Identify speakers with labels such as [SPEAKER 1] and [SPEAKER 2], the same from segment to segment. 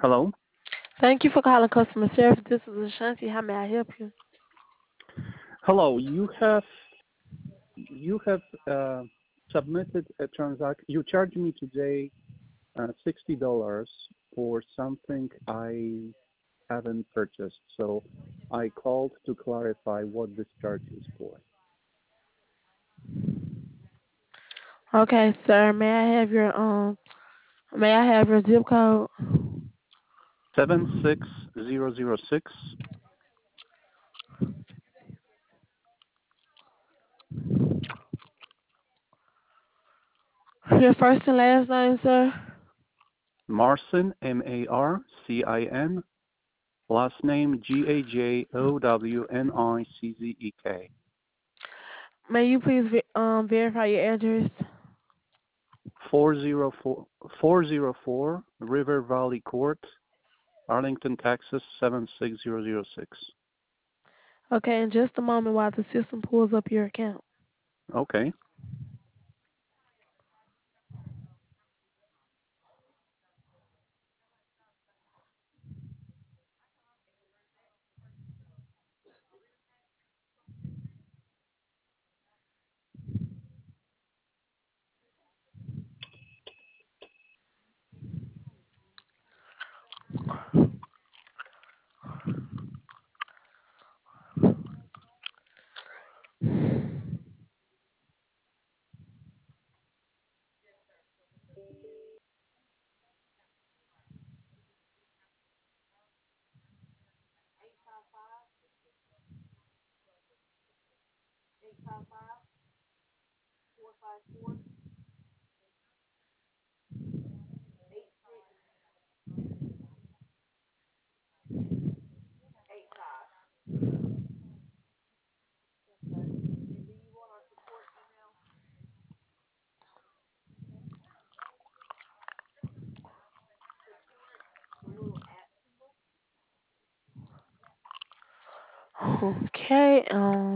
[SPEAKER 1] Hello.
[SPEAKER 2] Thank you for calling customer service. This is Ashanti. How may I help you?
[SPEAKER 1] Hello. You have submitted a transaction. You charged me today $60 for something I haven't purchased. So I called to clarify what this charge is for.
[SPEAKER 2] Okay, sir. May I have your zip code?
[SPEAKER 1] 76006.
[SPEAKER 2] Your first and last name, sir?
[SPEAKER 1] Marcin, Marcin. Last name Gajowniczek.
[SPEAKER 2] May you please verify your address?
[SPEAKER 1] 404 River Valley Court, Arlington, Texas 76006.
[SPEAKER 2] Okay, in just a moment while the system pulls up your account.
[SPEAKER 1] Okay.
[SPEAKER 2] Okay,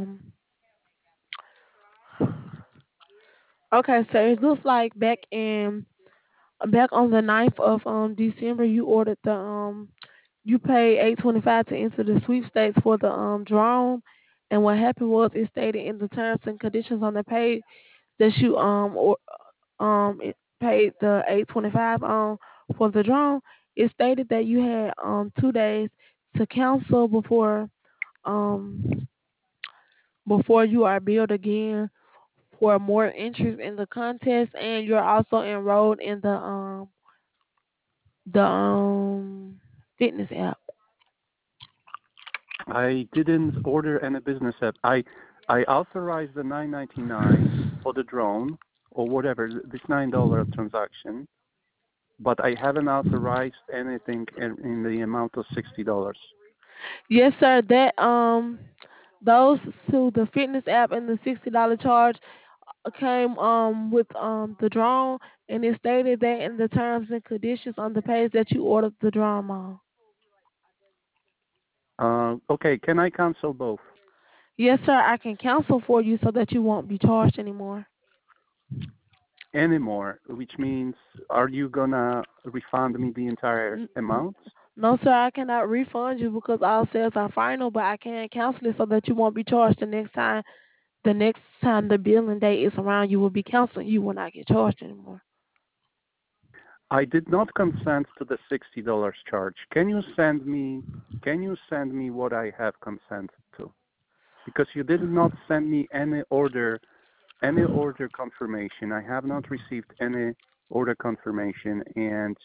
[SPEAKER 2] okay, so it looks like back on the 9th of December you ordered you paid $8.25 to enter the sweepstakes for the drone, and what happened was it stated in the terms and conditions on the page that you paid the $8.25 for the drone. It stated that you had 2 days to cancel um before you are billed again for more interest in the contest, and you're also enrolled in the fitness app.
[SPEAKER 1] I didn't order any business app. I authorized the 9.99 for the drone or whatever, this $9 transaction, but I haven't authorized anything in the amount of $60.
[SPEAKER 2] Yes, sir. That those to the fitness app and the $60 charge came with the drone, and it stated that in the terms and conditions on the page that you ordered the drone on.
[SPEAKER 1] Okay, can I cancel both?
[SPEAKER 2] Yes, sir. I can cancel for you so that you won't be charged anymore.
[SPEAKER 1] Anymore, which means are you gonna refund me the entire
[SPEAKER 2] N- n-
[SPEAKER 1] amount?
[SPEAKER 2] No, sir. I cannot refund you because all sales are final, but I can cancel it so that you won't be charged the next time. The next time the billing date is around, you will be canceling. You will not get charged anymore.
[SPEAKER 1] I did not consent to the $60 charge. Can you send me what I have consented to? Because you did not send me any order confirmation. I have not received any order confirmation, and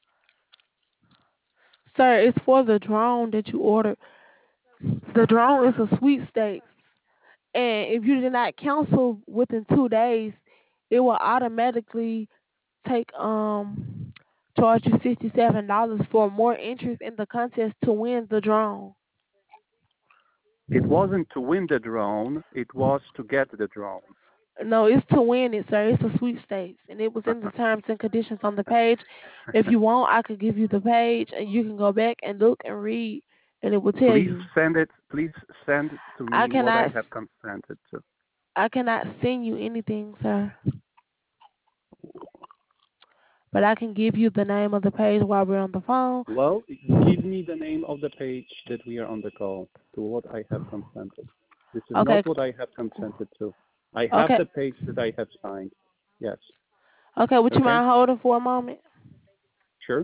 [SPEAKER 2] Sir, it's for the drone that you ordered. The drone is a sweepstakes, and if you did not cancel within 2 days, it will automatically take charge you $67 for more interest in the contest to win the drone.
[SPEAKER 1] it wasn't to win the drone, it was to get the drone.
[SPEAKER 2] No, it's to win it, sir. It's a sweepstakes, and it was in the terms and conditions on the page. If you want, I could give you the page, and you can go back and look and read, and it will tell you.
[SPEAKER 1] Please send to
[SPEAKER 2] I
[SPEAKER 1] me what I
[SPEAKER 2] cannot,
[SPEAKER 1] have consented to.
[SPEAKER 2] I cannot send you anything, sir. but I can give you the name of the page while we're on the phone.
[SPEAKER 1] Well, give me the name of the page that we are on the call to what I have consented. This is
[SPEAKER 2] Okay.
[SPEAKER 1] not what I have consented to. I have
[SPEAKER 2] Okay.
[SPEAKER 1] the page that I have signed. Yes.
[SPEAKER 2] Okay. Would you
[SPEAKER 1] Okay.
[SPEAKER 2] mind holding for a moment?
[SPEAKER 1] Sure.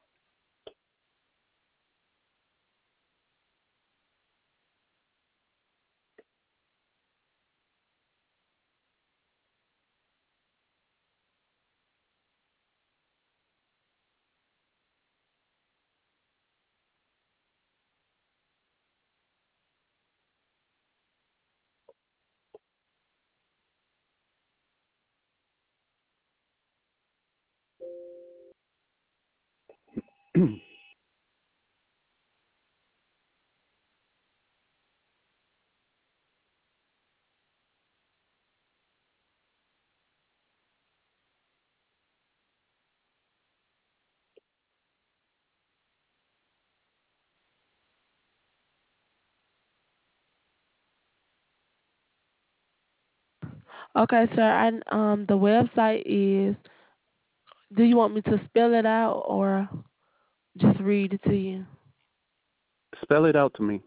[SPEAKER 2] Okay, sir. The website is. Do you want me to spell it out or just read it to you?
[SPEAKER 1] Spell it out to me.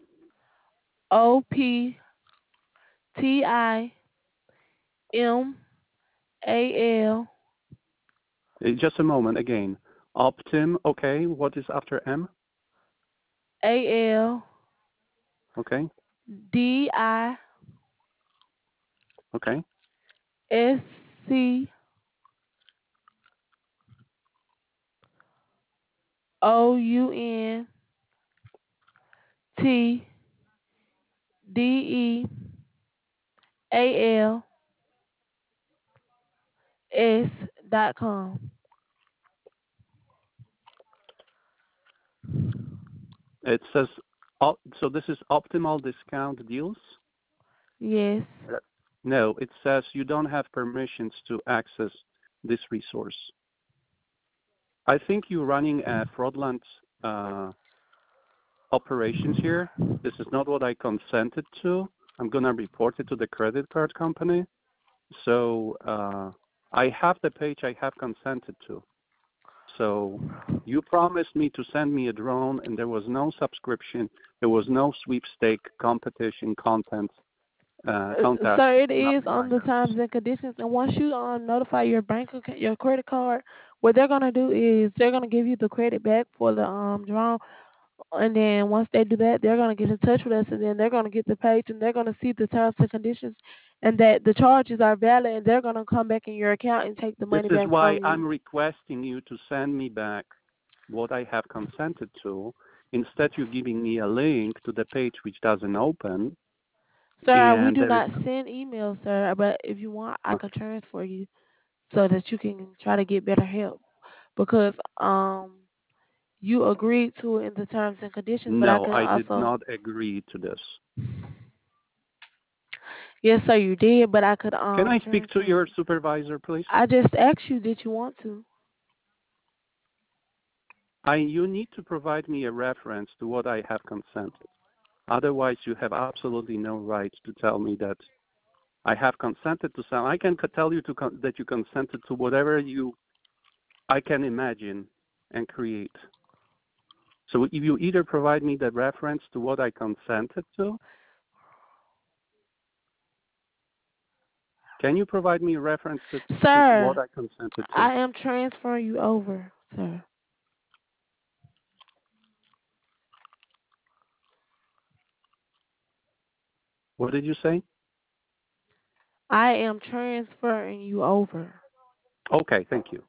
[SPEAKER 2] OPTIMAL
[SPEAKER 1] Just a moment again. Optim. Okay. What is after M?
[SPEAKER 2] AL
[SPEAKER 1] Okay.
[SPEAKER 2] DISCOUN
[SPEAKER 1] Okay.
[SPEAKER 2] TDEALS.com.
[SPEAKER 1] It says. So this is optimal discount deals.
[SPEAKER 2] Yes.
[SPEAKER 1] No, it says you don't have permissions to access this resource. I think you're running a fraudulent operations here. This is not what I consented to. I'm going to report it to the credit card company. So I have the page I have consented to. So you promised me to send me a drone, and there was no subscription. There was no sweepstake competition content. Contact,
[SPEAKER 2] Sir, it is
[SPEAKER 1] nothing
[SPEAKER 2] on
[SPEAKER 1] like
[SPEAKER 2] the
[SPEAKER 1] that.
[SPEAKER 2] terms and conditions. And once you notify your bank account, your credit card, what they're gonna do is they're gonna give you the credit back for the drone. And then once they do that, they're gonna get in touch with us, and then they're gonna get the page, and they're gonna see the terms and conditions, and that the charges are valid, and they're gonna come back in your account and take the
[SPEAKER 1] This
[SPEAKER 2] money
[SPEAKER 1] is
[SPEAKER 2] back
[SPEAKER 1] why
[SPEAKER 2] from you.
[SPEAKER 1] I'm requesting you to send me back what I have consented to. Instead, you're giving me a link to the page which doesn't open,
[SPEAKER 2] Sir, we
[SPEAKER 1] and
[SPEAKER 2] do
[SPEAKER 1] there is
[SPEAKER 2] not send emails, sir. But if you want, I
[SPEAKER 1] okay.
[SPEAKER 2] can transfer you so that you can try to get better help because you agreed to it in the terms and conditions. But I
[SPEAKER 1] No,
[SPEAKER 2] can
[SPEAKER 1] I did
[SPEAKER 2] also
[SPEAKER 1] not agree to this.
[SPEAKER 2] yes, sir, you did. But I could
[SPEAKER 1] Can I speak to
[SPEAKER 2] transfer
[SPEAKER 1] your
[SPEAKER 2] you.
[SPEAKER 1] supervisor, please?
[SPEAKER 2] I just asked you, did you want to?
[SPEAKER 1] You need to provide me a reference to what I have consented. Otherwise, you have absolutely no right to tell me that I have consented to some. I can tell you that you consented to whatever I can imagine and create. So if you either provide me the reference to what I consented to, can you provide me a reference to what
[SPEAKER 2] Sir,
[SPEAKER 1] I consented to?
[SPEAKER 2] I am transferring you over, sir.
[SPEAKER 1] What did you say?
[SPEAKER 2] I am transferring you over.
[SPEAKER 1] Okay, thank you.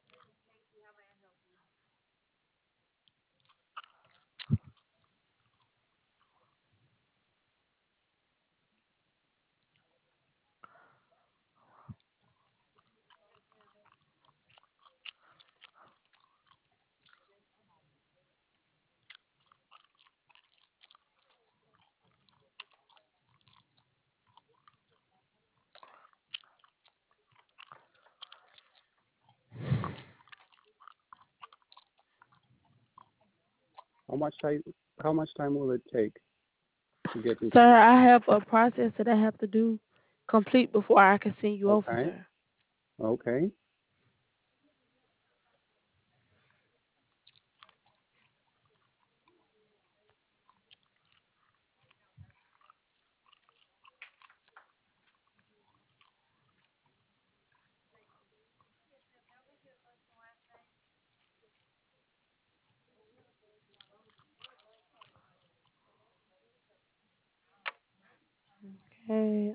[SPEAKER 1] How much time? How much time will it take to get this?
[SPEAKER 2] Sir, I have a process that I have to do complete before I can send you over,
[SPEAKER 1] Okay,
[SPEAKER 2] sir.
[SPEAKER 1] okay.
[SPEAKER 2] Okay.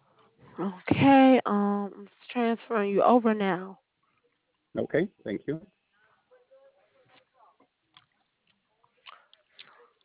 [SPEAKER 2] Okay. I'm transferring you over now.
[SPEAKER 1] Okay, thank you.